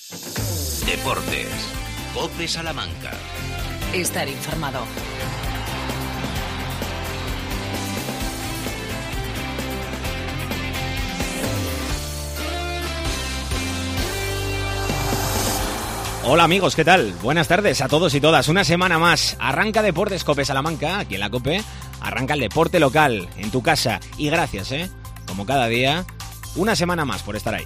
Deportes. COPE Salamanca. Estar informado. Hola amigos, ¿qué tal? Buenas tardes a todos y todas. Una semana más. Arranca Deportes COPE Salamanca, aquí en la COPE. Arranca el deporte local, en tu casa. Y gracias, como cada día, una semana más por estar ahí.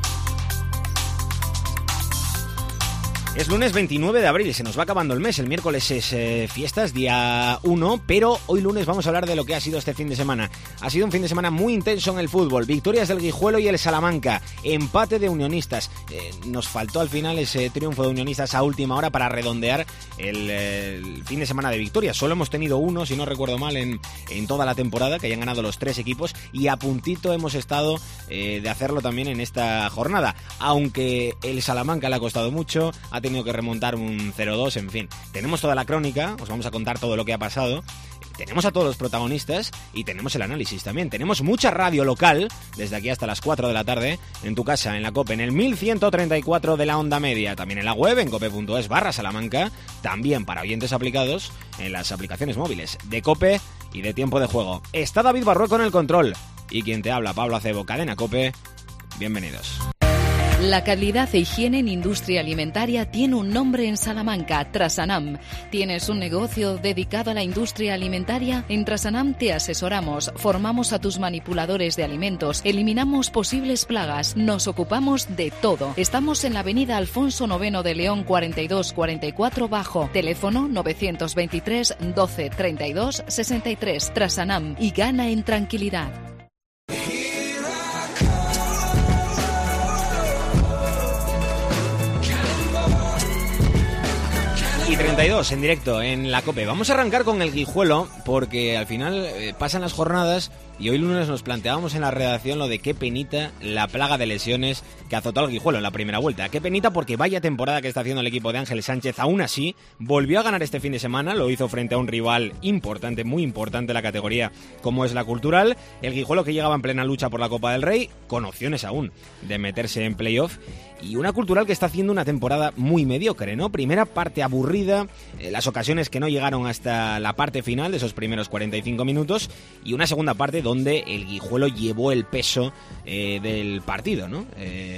Es lunes 29 de abril, se nos va acabando el mes. El miércoles es fiestas, día 1, pero hoy lunes vamos a hablar de lo que ha sido este fin de semana. Ha sido un fin de semana muy intenso en el fútbol. Victorias del Guijuelo y el Salamanca. Empate de Unionistas. Nos faltó al final ese triunfo de Unionistas a última hora para redondear el fin de semana de victorias. Solo hemos tenido uno, si no recuerdo mal, en toda la temporada, que hayan ganado los 3 equipos. Y a puntito hemos estado de hacerlo también en esta jornada. Aunque el Salamanca le ha costado mucho, ha tenido que remontar un 0-2, en fin. Tenemos toda la crónica, os vamos a contar todo lo que ha pasado. Tenemos a todos los protagonistas y tenemos el análisis también. Tenemos mucha radio local, desde aquí hasta las 4 de la tarde, en tu casa, en la COPE, en el 1134 de la onda media. También en la web, en cope.es/Salamanca. También para oyentes aplicados en las aplicaciones móviles de COPE y de Tiempo de Juego. Está David Barrueco en el control. Y quien te habla, Pablo Acebo, Cadena COPE. Bienvenidos. La calidad e higiene en industria alimentaria tiene un nombre en Salamanca, Trasanam. ¿Tienes un negocio dedicado a la industria alimentaria? En Trasanam te asesoramos, formamos a tus manipuladores de alimentos, eliminamos posibles plagas, nos ocupamos de todo. Estamos en la avenida Alfonso IX de León 4244 Bajo, teléfono 923 12 32 63. Trasanam, y gana en tranquilidad. Y 32 en directo en la COPE. Vamos a arrancar con el Guijuelo porque al final pasan las jornadas y hoy lunes nos planteábamos en la redacción lo de qué penita la plaga de lesiones que azotó al Guijuelo en la primera vuelta. Qué penita porque vaya temporada que está haciendo el equipo de Ángel Sánchez. Aún así, volvió a ganar este fin de semana, lo hizo frente a un rival importante, muy importante en la categoría como es la Cultural. El Guijuelo que llegaba en plena lucha por la Copa del Rey, con opciones aún de meterse en playoff. Y una Cultural que está haciendo una temporada muy mediocre, ¿no? Primera parte aburrida, las ocasiones que no llegaron hasta la parte final de esos primeros 45 minutos y una segunda parte donde el Guijuelo llevó el peso del partido, ¿no?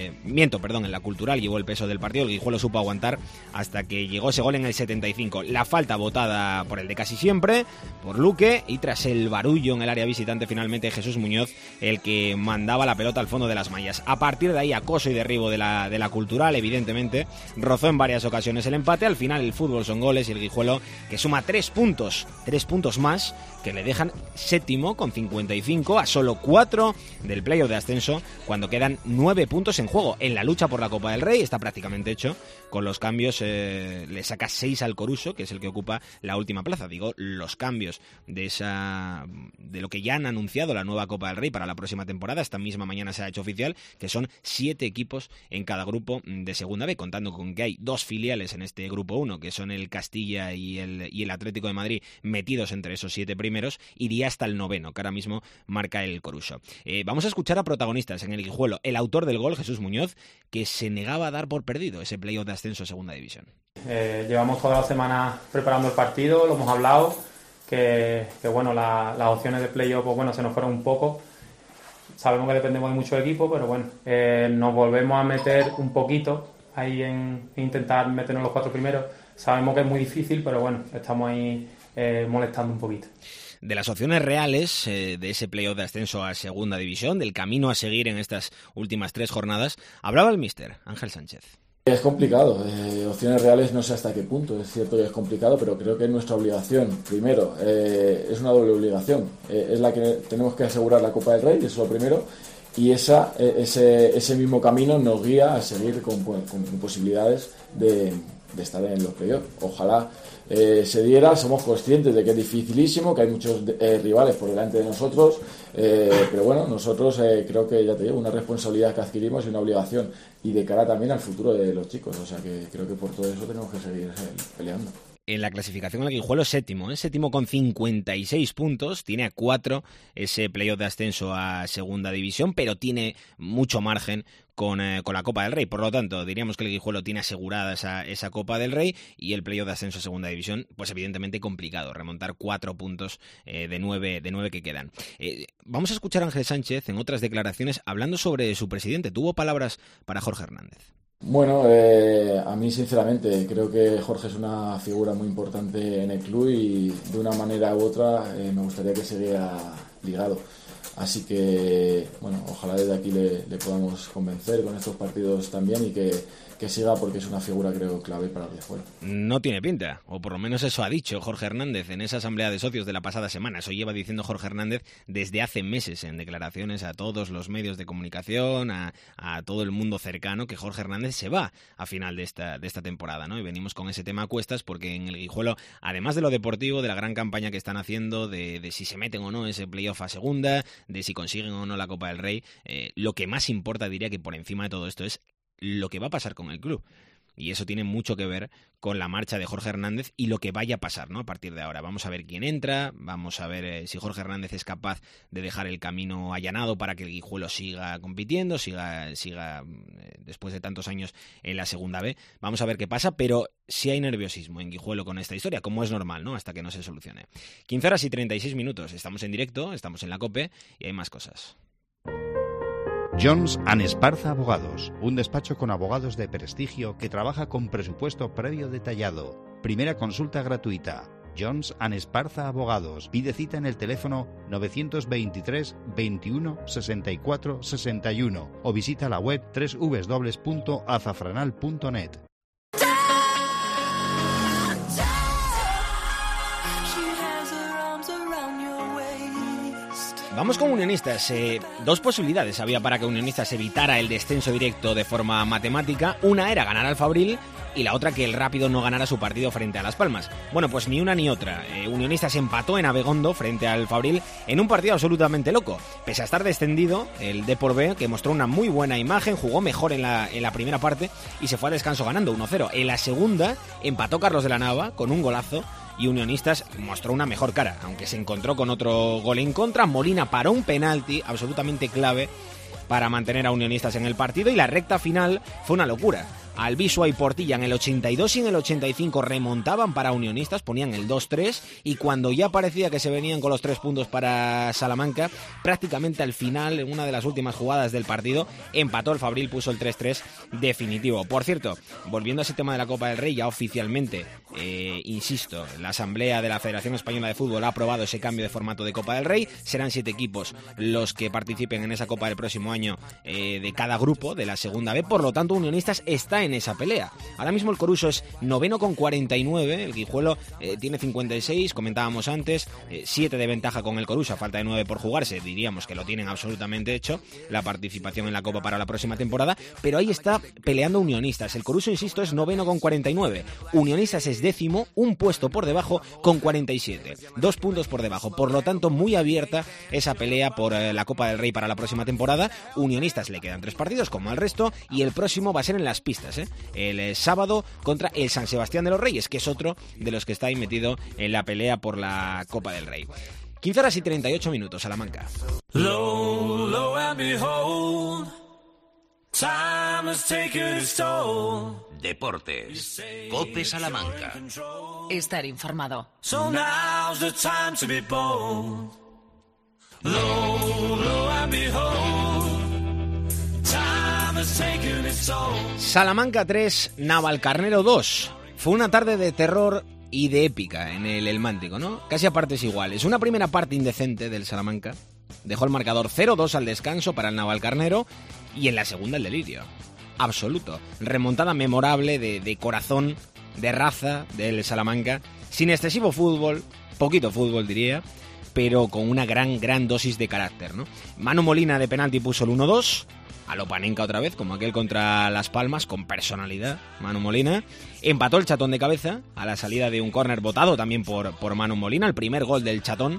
En la Cultural llevó el peso del partido, el Guijuelo supo aguantar hasta que llegó ese gol en el 75. La falta votada por el de casi siempre, por Luque, y tras el barullo en el área visitante finalmente Jesús Muñoz el que mandaba la pelota al fondo de las mallas. A partir de ahí acoso y derribo de la Cultural, evidentemente, rozó en varias ocasiones el empate. Al final el fútbol son goles y el Guijuelo que suma 3 puntos más que le dejan séptimo con 55 a solo 4 del playoff de ascenso cuando quedan 9 puntos en juego. En la lucha por la Copa del Rey está prácticamente hecho. Con los cambios le saca 6 al Coruso, que es el que ocupa la última plaza. Digo, los cambios de lo que ya han anunciado la nueva Copa del Rey para la próxima temporada. Esta misma mañana se ha hecho oficial que son 7 equipos en cada grupo de Segunda B, contando con que hay 2 filiales en este grupo 1, que son el Castilla y el Atlético de Madrid, metidos entre esos 7 primeros, iría hasta el 9º, que ahora mismo marca el Coruso. Vamos a escuchar a protagonistas en el Guijuelo. El autor del gol, Jesús Muñoz, que se negaba a dar por perdido ese playoff de ascenso a Segunda División. Llevamos toda la semana preparando el partido, lo hemos hablado, que bueno, las opciones de playoff pues se nos fueron un poco. Sabemos que dependemos de muchos equipos, pero bueno, nos volvemos a meter un poquito ahí en intentar meternos los 4 primeros. Sabemos que es muy difícil, pero bueno, estamos ahí molestando un poquito. De las opciones reales de ese playoff de ascenso a Segunda División, del camino a seguir en estas últimas 3 jornadas, hablaba el míster Ángel Sánchez. Es complicado, opciones reales no sé hasta qué punto, es cierto que es complicado, pero creo que es nuestra obligación. Primero, es una doble obligación, es la que tenemos que asegurar la Copa del Rey, eso es lo primero, y ese mismo camino nos guía a seguir con posibilidades de estar en los playoffs. Ojalá se diera, somos conscientes de que es dificilísimo, que hay muchos rivales por delante de nosotros, pero bueno, nosotros creo que, ya te digo, una responsabilidad que adquirimos y una obligación, y de cara también al futuro de los chicos, o sea que creo que por todo eso tenemos que seguir peleando. en la clasificación el Guijuelo séptimo con 56 puntos, tiene a 4 ese playoff de ascenso a segunda división, pero tiene mucho margen con la Copa del Rey. Por lo tanto, diríamos que el Guijuelo tiene asegurada esa Copa del Rey, y el playoff de ascenso a segunda división, pues evidentemente complicado, remontar 4 puntos de 9 que quedan. Vamos a escuchar a Ángel Sánchez en otras declaraciones hablando sobre su presidente. Tuvo palabras para Jorge Hernández. Bueno, a mí sinceramente creo que Jorge es una figura muy importante en el club y de una manera u otra me gustaría que se vea ligado. Así que, bueno, ojalá desde aquí le podamos convencer con estos partidos también y que siga, porque es una figura, creo, clave para el Guijuelo. No tiene pinta, o por lo menos eso ha dicho Jorge Hernández en esa asamblea de socios de la pasada semana. Eso lleva diciendo Jorge Hernández desde hace meses en declaraciones a todos los medios de comunicación, a todo el mundo cercano, que Jorge Hernández se va a final de esta temporada, ¿no? Y venimos con ese tema a cuestas porque en el Guijuelo, además de lo deportivo, de la gran campaña que están haciendo, de si se meten o no ese playoff a segunda, de si consiguen o no la Copa del Rey, lo que más importa, diría que por encima de todo esto, es lo que va a pasar con el club. Y eso tiene mucho que ver con la marcha de Jorge Hernández y lo que vaya a pasar, ¿no? A partir de ahora. Vamos a ver quién entra, vamos a ver si Jorge Hernández es capaz de dejar el camino allanado para que el Guijuelo siga compitiendo, siga después de tantos años en la segunda B. Vamos a ver qué pasa, pero sí hay nerviosismo en Guijuelo con esta historia, como es normal, ¿no? Hasta que no se solucione. 15 horas y 36 minutos. Estamos en directo, estamos en la COPE y hay más cosas. Jones & Esparza Abogados, un despacho con abogados de prestigio que trabaja con presupuesto previo detallado. Primera consulta gratuita. Jones & Esparza Abogados. Pide cita en el teléfono 923 21 64 61 o visita la web www.azafranal.net. Vamos con Unionistas. Dos posibilidades había para que Unionistas evitara el descenso directo de forma matemática. Una era ganar al Fabril y la otra que el Rápido no ganara su partido frente a Las Palmas. Bueno, pues ni una ni otra. Unionistas empató en Abegondo frente al Fabril en un partido absolutamente loco. Pese a estar descendido, el Depor B, que mostró una muy buena imagen, jugó mejor en la primera parte y se fue al descanso ganando 1-0. En la segunda empató Carlos de la Nava con un golazo y Unionistas mostró una mejor cara, aunque se encontró con otro gol en contra. Molina paró un penalti absolutamente clave para mantener a Unionistas en el partido y la recta final fue una locura. Albisua y Portilla en el 82 y en el 85 remontaban para Unionistas, ponían el 2-3 y cuando ya parecía que se venían con los 3 puntos para Salamanca, prácticamente al final, en una de las últimas jugadas del partido, empató el Fabril, puso el 3-3 definitivo. Por cierto, volviendo a ese tema de la Copa del Rey, ya oficialmente, insisto, la Asamblea de la Federación Española de Fútbol ha aprobado ese cambio de formato de Copa del Rey. Serán 7 equipos los que participen en esa Copa del próximo año de cada grupo de la segunda B, por lo tanto Unionistas está en esa pelea. Ahora mismo el Coruso es noveno con 49, el Guijuelo tiene 56, comentábamos antes, 7 de ventaja con el Coruso, a falta de 9 por jugarse, diríamos que lo tienen absolutamente hecho, la participación en la Copa para la próxima temporada, pero ahí está peleando Unionistas. El Coruso, insisto, es noveno con 49, Unionistas es décimo, un puesto por debajo con 47, 2 puntos por debajo, por lo tanto muy abierta esa pelea por la Copa del Rey para la próxima temporada. Unionistas le quedan 3 partidos como al resto y el próximo va a ser en Las Pistas, el sábado contra el San Sebastián de los Reyes, que es otro de los que está ahí metido en la pelea por la Copa del Rey. 15 horas y 38 minutos, Salamanca. Low, low and behold, time has taken its toll. Deportes. COPE Salamanca. Estar informado. So now's the time to be bold. Low, low and behold, time has taken its toll. Salamanca 3, Navalcarnero 2. Fue una tarde de terror y de épica en el Elmántico, ¿no? Casi a partes iguales. Una primera parte indecente del Salamanca dejó el marcador 0-2 al descanso para el Navalcarnero y en la segunda el delirio absoluto. Remontada memorable de corazón, de raza del Salamanca, sin excesivo fútbol, poquito fútbol diría, pero con una gran dosis de carácter, ¿no? Manu Molina de penalti puso el 1-2, a lo Panenka otra vez, como aquel contra Las Palmas, con personalidad, Manu Molina. Empató el Chatón de cabeza, a la salida de un córner votado también por Manu Molina, el primer gol del Chatón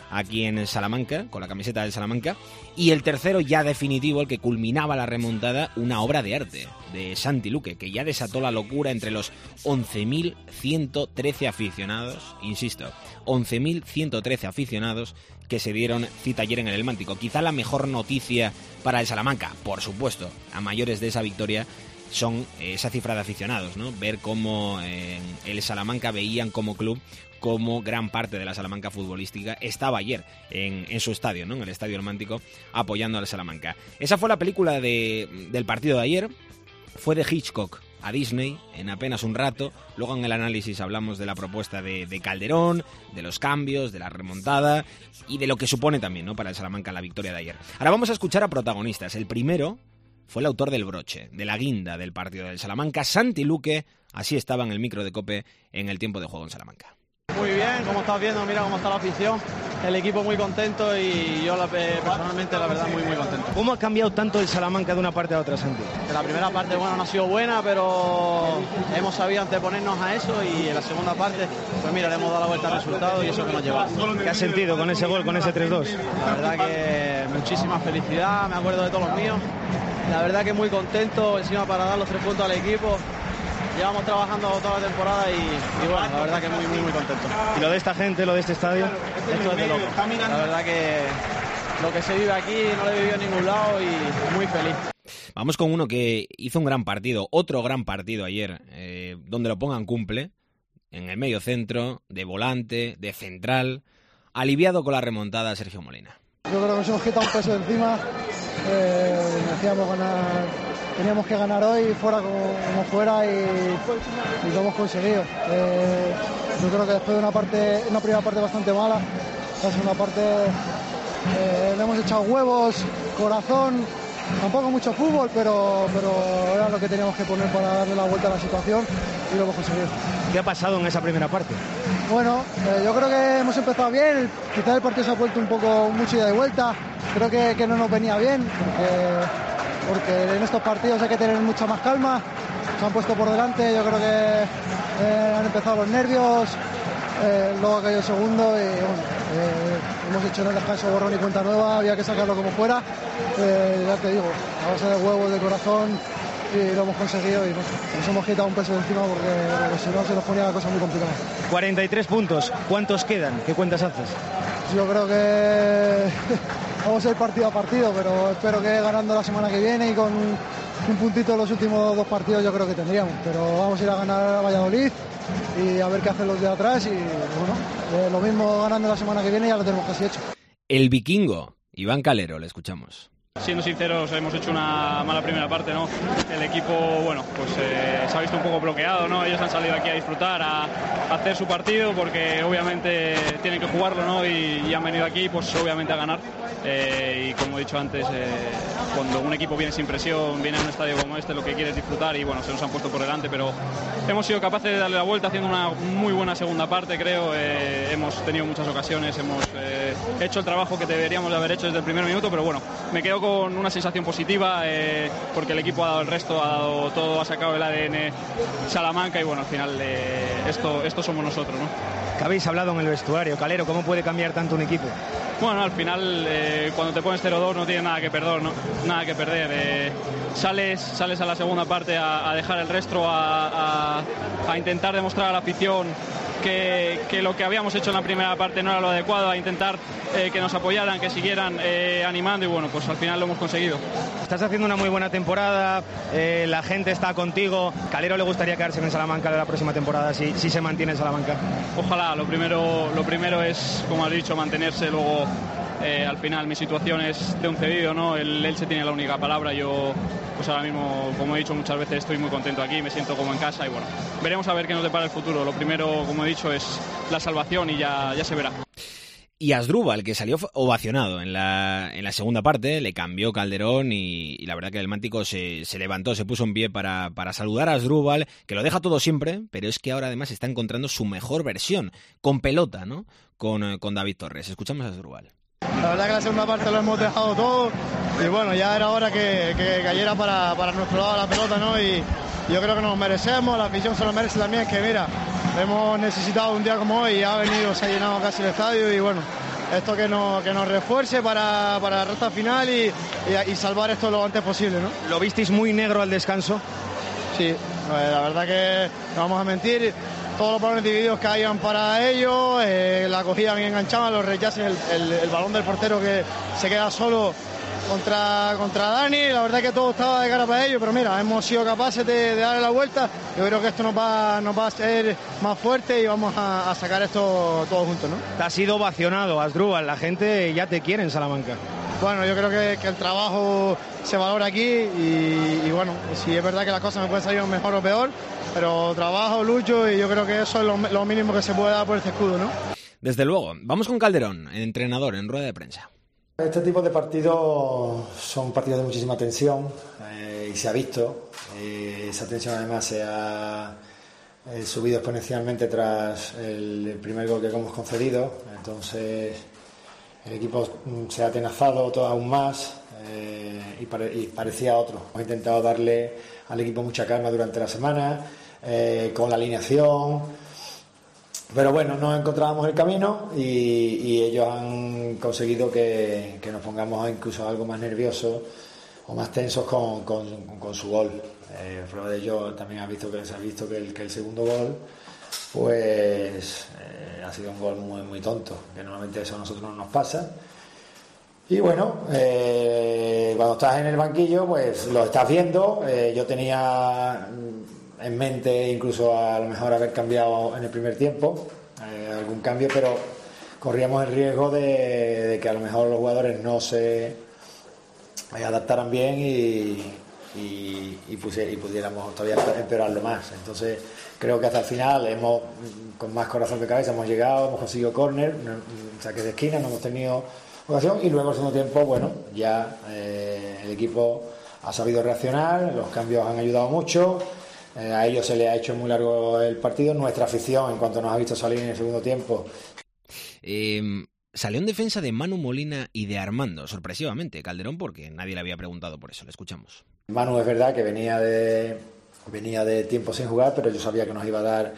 aquí en Salamanca, con la camiseta del Salamanca. Y el tercero, ya definitivo, el que culminaba la remontada, una obra de arte de Santi Luque, que ya desató la locura entre los 11.113 aficionados, insisto, 11.113 aficionados que se dieron cita ayer en el Elmántico. Quizá la mejor noticia para el Salamanca, por supuesto, a mayores de esa victoria, son esa cifra de aficionados, ¿no? Ver cómo el Salamanca veían como club, como gran parte de la Salamanca futbolística estaba ayer en su estadio, ¿no? En el Estadio Elmántico, apoyando al Salamanca. Esa fue la película del partido de ayer. Fue de Hitchcock a Disney en apenas un rato. Luego en el análisis hablamos de la propuesta de Calderón, de los cambios, de la remontada y de lo que supone también, ¿no?, para el Salamanca la victoria de ayer. Ahora vamos a escuchar a protagonistas. El primero fue el autor del broche, de la guinda del partido del Salamanca, Santi Luque. Así estaba en el micro de COPE en el tiempo de juego en Salamanca. Muy bien, como estás viendo, mira cómo está la afición, el equipo muy contento y yo personalmente la verdad muy contento. ¿Cómo ha cambiado tanto el Salamanca de una parte a otra, Santi? La primera parte, bueno, no ha sido buena, pero hemos sabido anteponernos a eso y en la segunda parte, pues mira, le hemos dado la vuelta al resultado y eso que nos lleva. ¿Qué has sentido con ese gol, con ese 3-2? La verdad que muchísima felicidad, me acuerdo de todos los míos, la verdad que muy contento encima para dar los 3 puntos al equipo. Llevamos trabajando toda la temporada y bueno, la verdad que muy contento. ¿Y lo de esta gente, lo de este estadio? Esto es de loco. La verdad que lo que se vive aquí no lo he vivido en ningún lado y muy feliz. Vamos con uno que hizo un gran partido, otro gran partido ayer, donde lo pongan cumple, en el medio centro, de volante, de central, aliviado con la remontada Sergio Molina. Yo creo que nos hemos quitado un peso de encima, teníamos que ganar hoy fuera como fuera y lo hemos conseguido. Yo creo que después de una primera parte bastante mala, la segunda parte le hemos echado huevos, corazón, tampoco mucho fútbol, pero era lo que teníamos que poner para darle la vuelta a la situación y lo hemos conseguido. ¿Qué ha pasado en esa primera parte? Bueno, yo creo que hemos empezado bien, quizás el partido se ha vuelto un poco mucho ida y vuelta, creo que no nos venía bien, porque en estos partidos hay que tener mucha más calma, se han puesto por delante, yo creo que han empezado los nervios, luego ha caído el segundo y bueno, hemos hecho en el descanso borrón y cuenta nueva, había que sacarlo como fuera, ya te digo, a base de huevos, de corazón, y lo hemos conseguido y nos hemos quitado un peso de encima porque si no se nos ponía la cosa muy complicada. 43 puntos, ¿cuántos quedan? ¿Qué cuentas haces? Yo creo que vamos a ir partido a partido, pero espero que ganando la semana que viene y con un puntito en los últimos 2 partidos yo creo que tendríamos, pero vamos a ir a ganar a Valladolid y a ver qué hacen los de atrás y bueno, lo mismo ganando la semana que viene ya lo tenemos casi hecho. El vikingo, Iván Calero, le escuchamos. Siendo sinceros, hemos hecho una mala primera parte, ¿no? El equipo, bueno, pues se ha visto un poco bloqueado, ¿no? Ellos han salido aquí a disfrutar, a hacer su partido, porque obviamente tienen que jugarlo, ¿no? Y han venido aquí, pues obviamente a ganar. Y como he dicho antes, cuando un equipo viene sin presión, viene a un estadio como este, lo que quiere es disfrutar y bueno, se nos han puesto por delante, pero hemos sido capaces de darle la vuelta haciendo una muy buena segunda parte, creo. Hemos tenido muchas ocasiones, hemos hecho el trabajo que deberíamos de haber hecho desde el primer minuto, pero bueno, me quedo con una sensación positiva porque el equipo ha dado el resto, ha dado todo, ha sacado el ADN Salamanca y bueno, al final esto somos nosotros, ¿no? ¿Qué habéis hablado en el vestuario? Calero, ¿cómo puede cambiar tanto un equipo? Bueno, al final cuando te pones 0-2 no tienes nada que perder, ¿no? Nada que perder. Sales a la segunda parte a dejar el resto, a intentar demostrar a la afición que lo que habíamos hecho en la primera parte no era lo adecuado, a intentar que nos apoyaran, que siguieran animando y bueno, pues al final lo hemos conseguido. Estás haciendo una muy buena temporada, la gente está contigo. ¿Calero le gustaría quedarse en Salamanca la próxima temporada si se mantiene en Salamanca? Ojalá, lo primero es, como has dicho, mantenerse, luego al final mi situación es de un cedido, ¿no? El Elche tiene la única palabra, yo pues ahora mismo, como he dicho muchas veces, estoy muy contento aquí, me siento como en casa y bueno, veremos a ver qué nos depara el futuro. Lo primero, como he dicho, es la salvación y ya se verá. Y Asdrúbal, que salió ovacionado en la segunda parte, le cambió Calderón y la verdad que el Mántico se levantó, se puso en pie para saludar a Asdrúbal, que lo deja todo siempre, pero es que ahora además está encontrando su mejor versión, con pelota, ¿no? Con David Torres. Escuchamos a Asdrúbal. La verdad que la segunda parte lo hemos dejado todo y bueno, ya era hora que cayera para nuestro lado la pelota, ¿no? Y yo creo que nos merecemos, la afición se lo merece también, que mira, hemos necesitado un día como hoy y ha venido, se ha llenado casi el estadio y bueno, esto que nos refuerce para la recta final y salvar esto lo antes posible, ¿no? ¿Lo visteis muy negro al descanso? Sí, la verdad que no vamos a mentir, todos los balones divididos caían para ellos, la cogían y enganchaban, los rechaces, el balón del portero que se queda solo contra Dani, la verdad que todo estaba de cara para ellos, pero mira, hemos sido capaces de darle la vuelta. Yo creo que esto nos va a hacer más fuerte y vamos a sacar esto todos juntos, ¿no? Te has sido ovacionado, Asdrúbal, la gente ya te quiere en Salamanca. Bueno, yo creo que el trabajo se valora aquí y bueno, si es verdad que las cosas me pueden salir mejor o peor, pero trabajo, lucho y yo creo que eso es lo mínimo que se puede dar por este escudo, ¿no? Desde luego. Vamos con Calderón, entrenador, en rueda de prensa. Este tipo de partidos son partidos de muchísima tensión y se ha visto. Esa tensión además se ha subido exponencialmente tras el primer gol que hemos concedido. Entonces el equipo se ha atenazado todo aún más y parecía otro. Hemos intentado darle al equipo mucha calma durante la semana con la alineación. Pero bueno, nos encontrábamos el camino y ellos han conseguido que nos pongamos incluso algo más nerviosos o más tensos con su gol. Prueba de ello también se ha visto que el segundo gol pues ha sido un gol muy, muy tonto, que normalmente eso a nosotros no nos pasa. Y bueno, cuando estás en el banquillo pues lo estás viendo. Yo tenía en mente incluso a lo mejor haber cambiado en el primer tiempo algún cambio, pero corríamos el riesgo de que a lo mejor los jugadores no se adaptaran bien y pudiéramos todavía empeorarlo más. Entonces creo que hasta el final con más corazón que cabeza hemos llegado, hemos conseguido córner, saques de esquina, no hemos tenido ocasión y luego el segundo tiempo, bueno, ya el equipo ha sabido reaccionar, los cambios han ayudado mucho. A ellos se les ha hecho muy largo el partido. Nuestra afición, en cuanto nos ha visto salir en el segundo tiempo. Salió en defensa de Manu Molina y de Armando, sorpresivamente, Calderón, porque nadie le había preguntado por eso. Le escuchamos. Manu es verdad que venía de tiempo sin jugar, pero yo sabía que nos iba a dar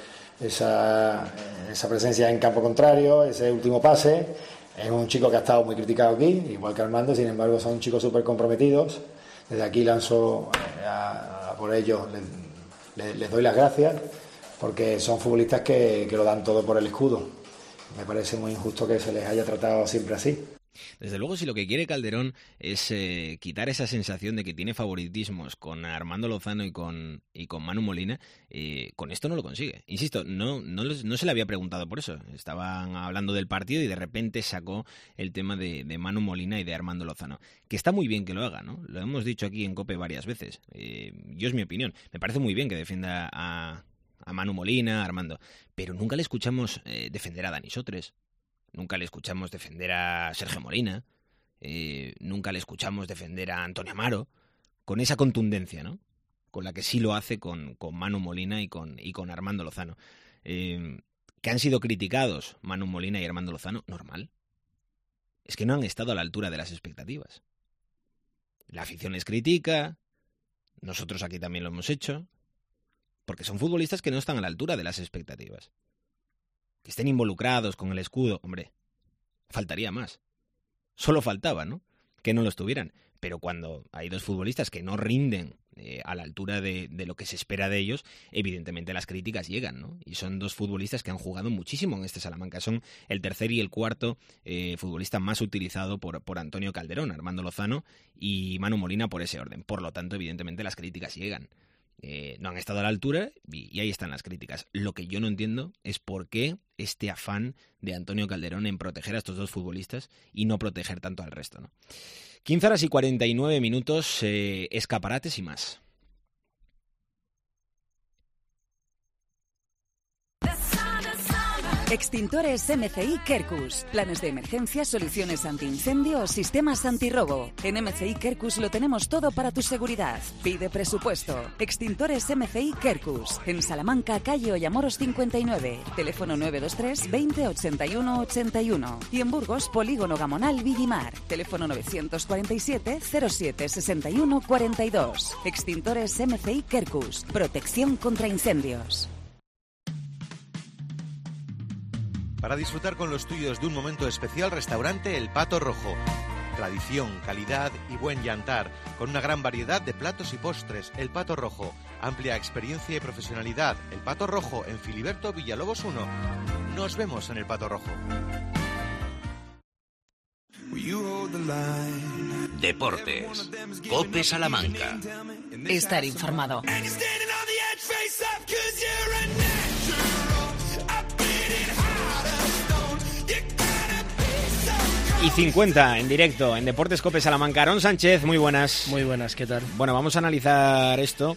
esa presencia en campo contrario, ese último pase. Es un chico que ha estado muy criticado aquí, igual que Armando, sin embargo son chicos súper comprometidos. Desde aquí lanzo por ellos. Les doy las gracias porque son futbolistas que lo dan todo por el escudo. Me parece muy injusto que se les haya tratado siempre así. Desde luego, si lo que quiere Calderón es quitar esa sensación de que tiene favoritismos con Armando Lozano y con Manu Molina, con esto no lo consigue. Insisto, no se le había preguntado por eso. Estaban hablando del partido y de repente sacó el tema de Manu Molina y de Armando Lozano. Que está muy bien que lo haga, ¿no? Lo hemos dicho aquí en COPE varias veces. Yo es mi opinión. Me parece muy bien que defienda a Manu Molina, a Armando. Pero nunca le escuchamos defender a Dani Sotres. Nunca le escuchamos defender a Sergio Molina, nunca le escuchamos defender a Antonio Amaro, con esa contundencia, ¿no? Con la que sí lo hace con Manu Molina y con Armando Lozano. Que han sido criticados Manu Molina y Armando Lozano, normal. Es que no han estado a la altura de las expectativas. La afición les critica, nosotros aquí también lo hemos hecho, porque son futbolistas que no están a la altura de las expectativas. Que estén involucrados con el escudo, hombre, faltaría más. Solo faltaba, ¿no? Que no lo estuvieran. Pero cuando hay dos futbolistas que no rinden a la altura de lo que se espera de ellos, evidentemente las críticas llegan, ¿no? Y son dos futbolistas que han jugado muchísimo en este Salamanca. Son el tercer y el cuarto futbolista más utilizado por Antonio Calderón, Armando Lozano y Manu Molina por ese orden. Por lo tanto, evidentemente las críticas llegan. No han estado a la altura y ahí están las críticas. Lo que yo no entiendo es por qué este afán de Antonio Calderón en proteger a estos dos futbolistas y no proteger tanto al resto, ¿no? 15 horas y 49 minutos, escaparates y más. Extintores MCI Quercus. Planes de emergencia, soluciones antiincendio o sistemas antirrobo. En MCI Quercus lo tenemos todo para tu seguridad. Pide presupuesto. Extintores MCI Quercus. En Salamanca, calle Ollamoros 59. Teléfono 923 20 81 81. Y en Burgos, Polígono Gamonal Villimar. Teléfono 947 07 61 42. Extintores MCI Quercus. Protección contra incendios. Para disfrutar con los tuyos de un momento especial, restaurante El Pato Rojo. Tradición, calidad y buen yantar, con una gran variedad de platos y postres. El Pato Rojo, amplia experiencia y profesionalidad. El Pato Rojo, en Filiberto Villalobos 1. Nos vemos en El Pato Rojo. Deportes. COPE Salamanca. Estar informado. Y 50 en directo en Deportes COPE Salamanca. Aarón Sánchez, muy buenas. Muy buenas, ¿qué tal? Bueno, vamos a analizar esto.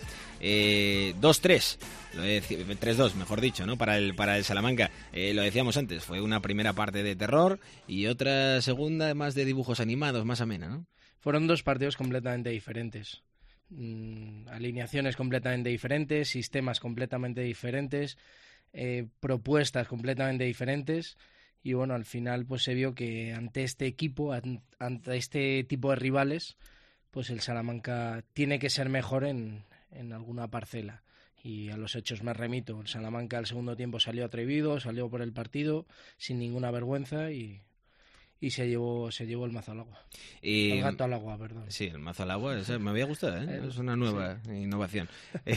2-3. 3-2, mejor dicho, ¿no? Para el Salamanca. Lo decíamos antes, fue una primera parte de terror y otra segunda más de dibujos animados, más amena, ¿no? Fueron dos partidos completamente diferentes. Alineaciones completamente diferentes, sistemas completamente diferentes, propuestas completamente diferentes. Y bueno, al final pues se vio que ante este equipo, ante este tipo de rivales, pues el Salamanca tiene que ser mejor en alguna parcela. Y a los hechos me remito. El Salamanca al segundo tiempo salió atrevido, salió por el partido sin ninguna vergüenza y se llevó el mazo al agua. El gato al agua, perdón. Sí, el mazo al agua, me había gustado, ¿eh? Es una nueva innovación.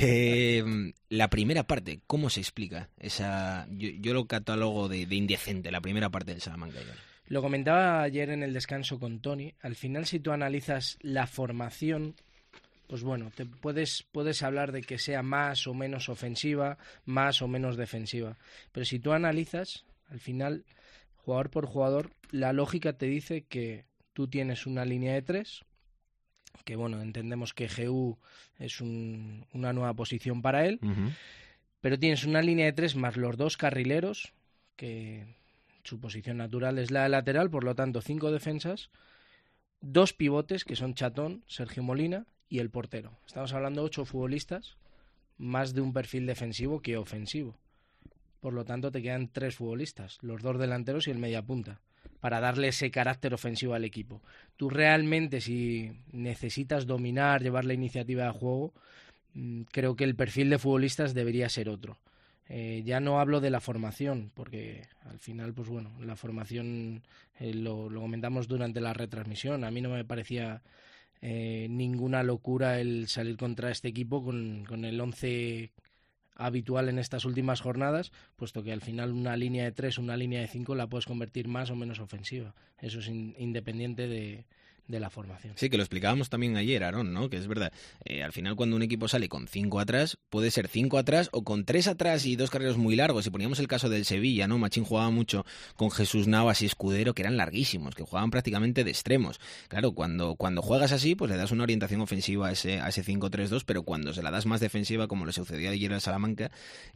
La primera parte, ¿cómo se explica? Yo lo catalogo de indecente, la primera parte del Salamanca. Lo comentaba ayer en el descanso con Tony. Al final, si tú analizas la formación, pues bueno, te puedes hablar de que sea más o menos ofensiva, más o menos defensiva. Pero si tú analizas, al final, jugador por jugador, la lógica te dice que tú tienes una línea de 3, que bueno, entendemos que GU es una nueva posición para él, pero tienes una línea de 3 más los dos carrileros, que su posición natural es la de lateral, por lo tanto 5 defensas, 2 pivotes, que son Chatón, Sergio Molina, y el portero. Estamos hablando de 8 futbolistas, más de un perfil defensivo que ofensivo. Por lo tanto, te quedan 3 futbolistas, los 2 delanteros y el mediapunta, para darle ese carácter ofensivo al equipo. Tú realmente, si necesitas dominar, llevar la iniciativa de juego, creo que el perfil de futbolistas debería ser otro. Ya no hablo de la formación, porque al final, pues bueno, la formación lo comentamos durante la retransmisión. A mí no me parecía ninguna locura el salir contra este equipo con el 11 habitual en estas últimas jornadas, puesto que al final una línea de 3, una línea de 5 la puedes convertir más o menos ofensiva. Eso es independiente de la formación. Sí, que lo explicábamos también ayer, Aarón, ¿no? Que es verdad, al final cuando un equipo sale con 5 atrás, puede ser 5 atrás o con 3 atrás y 2 carreros muy largos. Si poníamos el caso del Sevilla, ¿no? Machín jugaba mucho con Jesús Navas y Escudero, que eran larguísimos, que jugaban prácticamente de extremos. Claro, cuando juegas así, pues le das una orientación ofensiva a ese 5-3-2, pero cuando se la das más defensiva, como le sucedió ayer al Salamanca,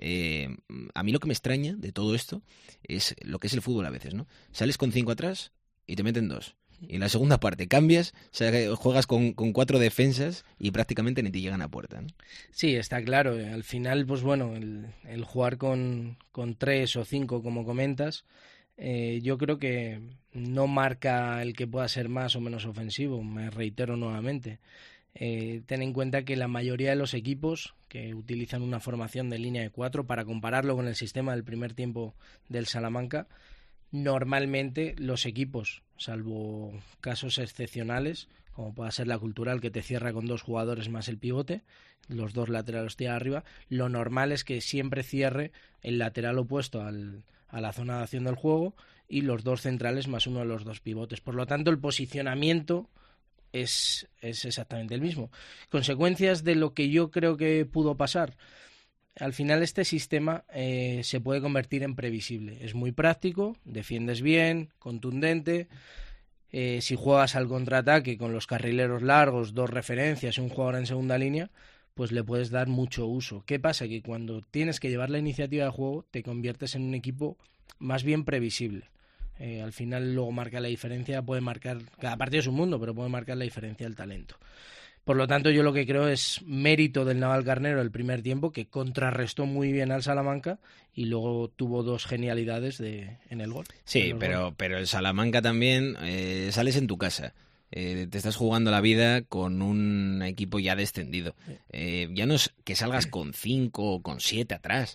a mí lo que me extraña de todo esto es lo que es el fútbol a veces, ¿no? Sales con 5 atrás y te meten 2. Y en la segunda parte cambias, o sea, juegas con 4 defensas y prácticamente ni te llegan a puerta, ¿no? Sí, está claro. Al final, pues bueno, el jugar con 3 o 5, como comentas, yo creo que no marca el que pueda ser más o menos ofensivo. Me reitero nuevamente. Ten en cuenta que la mayoría de los equipos que utilizan una formación de línea de 4, para compararlo con el sistema del primer tiempo del Salamanca, normalmente los equipos, salvo casos excepcionales, como pueda ser la Cultural, que te cierra con 2 jugadores más el pivote, los 2 laterales tira arriba, lo normal es que siempre cierre el lateral opuesto a la zona de acción del juego y los 2 centrales más uno de los 2 pivotes. Por lo tanto, el posicionamiento es exactamente el mismo. Consecuencias de lo que yo creo que pudo pasar. Al final este sistema se puede convertir en previsible. Es muy práctico, defiendes bien, contundente. Si juegas al contraataque con los carrileros largos, 2 referencias y un jugador en segunda línea, pues le puedes dar mucho uso. ¿Qué pasa? Que cuando tienes que llevar la iniciativa de juego te conviertes en un equipo más bien previsible. Al final luego marca la diferencia, puede marcar, cada partido es un mundo, pero puede marcar la diferencia del talento. Por lo tanto, yo lo que creo es mérito del Navalcarnero el primer tiempo, que contrarrestó muy bien al Salamanca y luego tuvo 2 genialidades en el gol. Sí, pero el Salamanca también sales en tu casa. Te estás jugando la vida con un equipo ya descendido. Ya no es que salgas con 5 o con 7 atrás.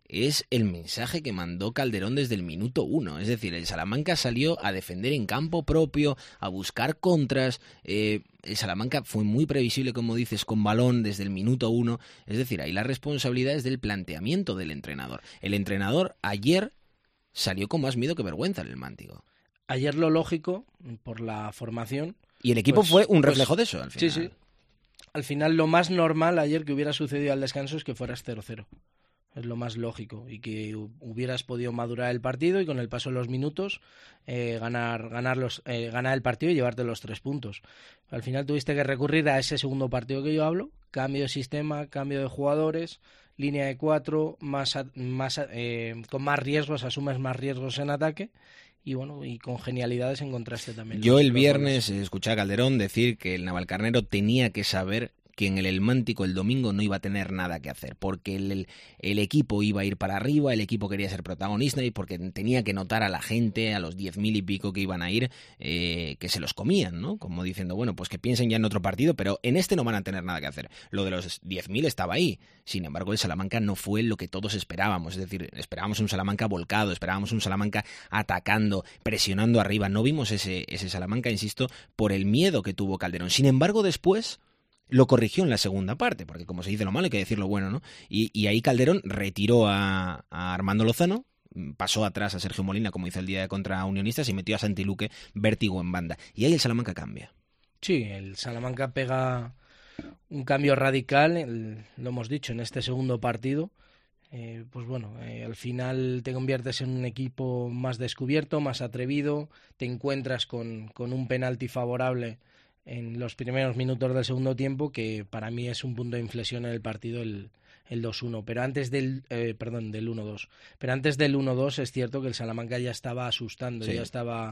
es el mensaje que mandó Calderón desde el minuto 1. Es decir, el Salamanca salió a defender en campo propio, a buscar contras. El Salamanca fue muy previsible, como dices, con balón desde el minuto 1. Es decir, ahí la responsabilidad es del planteamiento del entrenador. El entrenador ayer salió con más miedo que vergüenza en el Mántico. Ayer lo lógico, por la formación... Y el equipo fue un reflejo de eso, al final. Sí. Al final, lo más normal ayer que hubiera sucedido al descanso es que fueras 0-0. Es lo más lógico. Y que hubieras podido madurar el partido y con el paso de los minutos ganar el partido y llevarte los 3 puntos. Al final tuviste que recurrir a ese segundo partido que yo hablo. Cambio de sistema, cambio de jugadores, línea de 4, con más riesgos, asumes más riesgos en ataque. Y bueno, y con genialidades encontraste también. Yo el viernes escuché a Calderón decir que el Navalcarnero tenía que saber que en el Elmántico el domingo no iba a tener nada que hacer, porque el equipo iba a ir para arriba, el equipo quería ser protagonista y porque tenía que notar a la gente, a los 10.000 y pico que iban a ir, que se los comían, ¿no? Como diciendo, bueno, pues que piensen ya en otro partido, pero en este no van a tener nada que hacer. Lo de los 10.000 estaba ahí. Sin embargo, el Salamanca no fue lo que todos esperábamos. Es decir, esperábamos un Salamanca volcado, esperábamos un Salamanca atacando, presionando arriba. No vimos ese Salamanca, insisto, por el miedo que tuvo Calderón. Sin embargo, después lo corrigió en la segunda parte, porque como se dice lo malo hay que decir lo bueno, ¿no? Y ahí Calderón retiró a Armando Lozano, pasó atrás a Sergio Molina, como hizo el día contra Unionistas, y metió a Santi Luque vértigo en banda. Y ahí el Salamanca cambia. Sí, el Salamanca pega un cambio radical, lo hemos dicho, en este segundo partido. Pues bueno, al final te conviertes en un equipo más descubierto, más atrevido, te encuentras con un penalti favorable en los primeros minutos del segundo tiempo, que para mí es un punto de inflexión en el partido, el 2-1, pero antes del 1-2. Pero antes del 1-2 es cierto que el Salamanca ya estaba asustando, sí. Ya estaba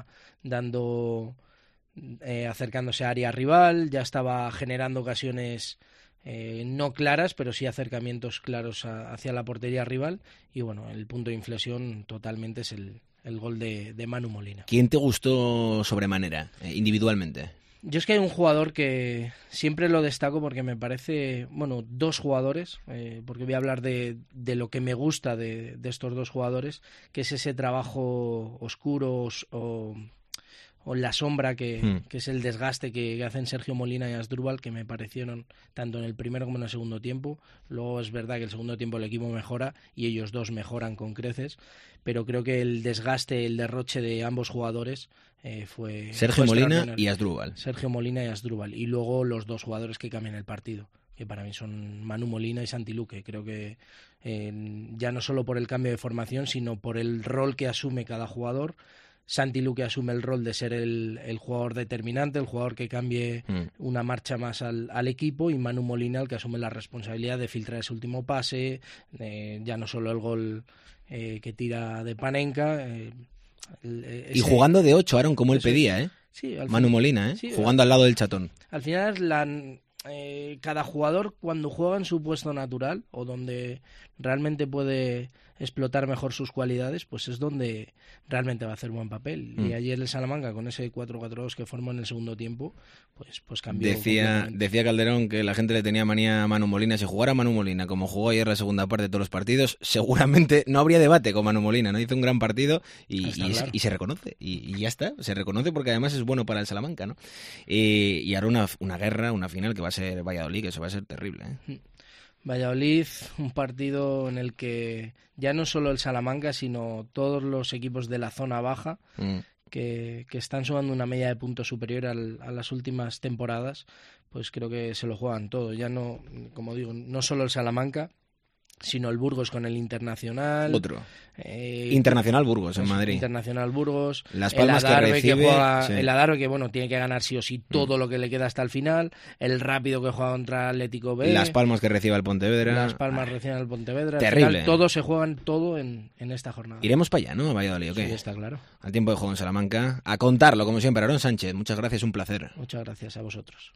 acercándose a área rival, ya estaba generando ocasiones no claras, pero sí acercamientos claros hacia la portería rival, y bueno, el punto de inflexión totalmente es el gol de Manu Molina. ¿Quién te gustó sobremanera, individualmente? Yo es que hay un jugador que siempre lo destaco porque me parece, bueno, 2 jugadores, porque voy a hablar de lo que me gusta de estos 2 jugadores, que es ese trabajo oscuro o en la sombra que es el desgaste que hacen Sergio Molina y Asdrúbal, que me parecieron tanto en el primero como en el segundo tiempo. Luego es verdad que el segundo tiempo el equipo mejora y ellos 2 mejoran con creces, pero creo que el desgaste, el derroche de ambos jugadores fue Sergio Molina y Asdrúbal. Sergio Molina y Asdrúbal. Y luego los 2 jugadores que cambian el partido, que para mí son Manu Molina y Santi Luque. Creo que ya no solo por el cambio de formación, sino por el rol que asume cada jugador. Santi Luque asume el rol de ser el jugador determinante, el jugador que cambie una marcha más al equipo, y Manu Molina el que asume la responsabilidad de filtrar ese último pase, ya no solo el gol que tira de Panenka. Y jugando de 8, Aaron, como él pedía, ¿eh? Sí, Manu Molina, sí, jugando al lado del Chatón. Al final cada jugador, cuando juega en su puesto natural o donde realmente puede explotar mejor sus cualidades, pues es donde realmente va a hacer buen papel. Y ayer el Salamanca, con ese 4-4-2 que formó en el segundo tiempo, pues cambió. Decía Calderón que la gente le tenía manía a Manu Molina. Si jugara Manu Molina como jugó ayer la segunda parte de todos los partidos, seguramente no habría debate con Manu Molina, ¿no? Hizo un gran partido y se reconoce. Y ya está, se reconoce porque además es bueno para el Salamanca, ¿no? Y ahora una guerra, una final que va a ser Valladolid, que eso va a ser terrible, ¿eh? Valladolid, un partido en el que ya no solo el Salamanca, sino todos los equipos de la zona baja que están sumando una media de puntos superior a las últimas temporadas, pues creo que se lo juegan todo. Ya no, como digo, no solo el Salamanca, sino el Burgos con el Internacional. Otro. Internacional Burgos en Madrid. Internacional Burgos. Las Palmas el Adarve que recibe. El Adarve que bueno, tiene que ganar sí o sí todo lo que le queda hasta el final. El Rápido que juega contra Atlético B. Las Palmas que recibe el Pontevedra. Las Palmas reciben al Pontevedra. Terrible. Al final, todos se juegan todo en esta jornada. Iremos para allá, ¿no? A Valladolid, ¿ok? Sí, está claro. Al tiempo de juego en Salamanca. A contarlo, como siempre. Aaron Sánchez, muchas gracias, un placer. Muchas gracias a vosotros.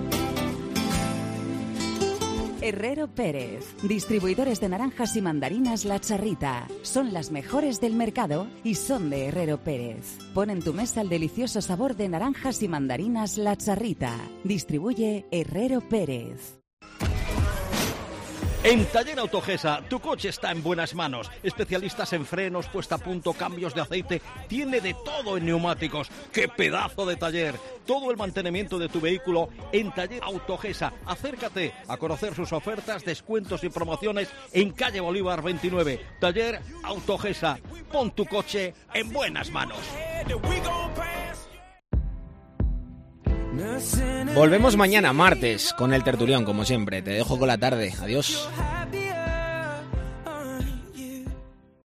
Herrero Pérez, distribuidores de naranjas y mandarinas La Charrita. Son las mejores del mercado y son de Herrero Pérez. Pon en tu mesa el delicioso sabor de naranjas y mandarinas La Charrita. Distribuye Herrero Pérez. En Taller Autogesa, tu coche está en buenas manos. Especialistas en frenos, puesta a punto, cambios de aceite. Tiene de todo en neumáticos. ¡Qué pedazo de taller! Todo el mantenimiento de tu vehículo en Taller Autogesa. Acércate a conocer sus ofertas, descuentos y promociones en calle Bolívar 29. Taller Autogesa. Pon tu coche en buenas manos. Volvemos mañana, martes, con el tertulión, como siempre. Te dejo con la tarde. Adiós.